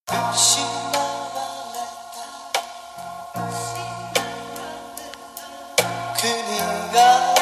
그니가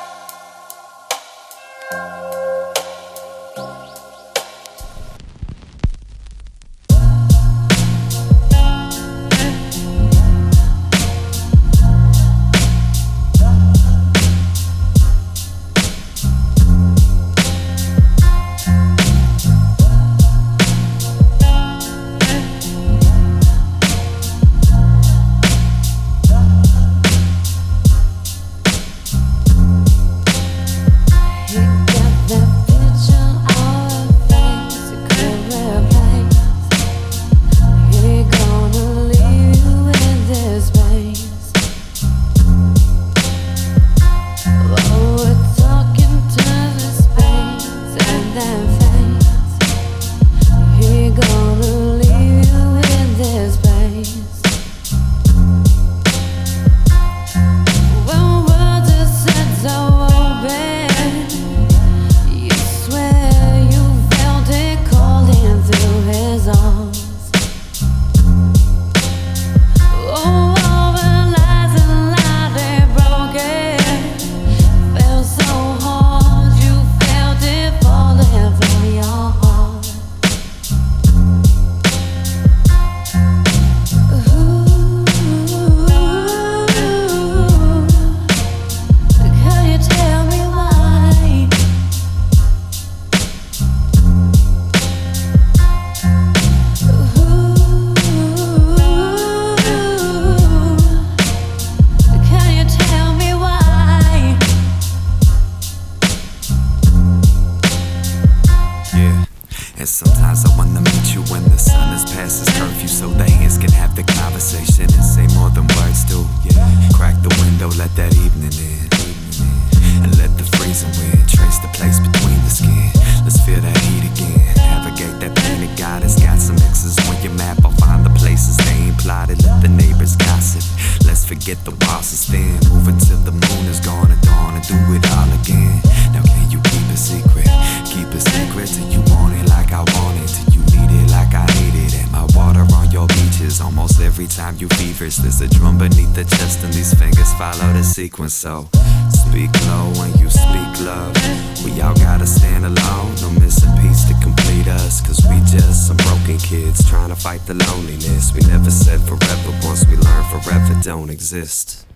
And sometimes I wanna meet you when the sun is past its curfew, so the hands can have the conversation and say more than words do. Crack the window, let that evening in, and let the freezing wind trace the place between the skin. Let's feel that heat again, navigate that planet God has got some X's on your map. I'll find the places they ain't plotted, let the neighbors gossip. Let's forget the walls is thin, move until the moon is gone at dawn and do it all again. Now can you keep it secret? Keep it secret till you want it like I want it, till you need it like I need it. And my water on your beaches, almost every time you feverish. There's a drum beneath the chest and these fingers follow the sequence. So speak low when you speak love. We all gotta stand alone, no missing piece to complete us. Cause we just some broken kids trying to fight the loneliness. We never said forever, once we learn forever don't exist.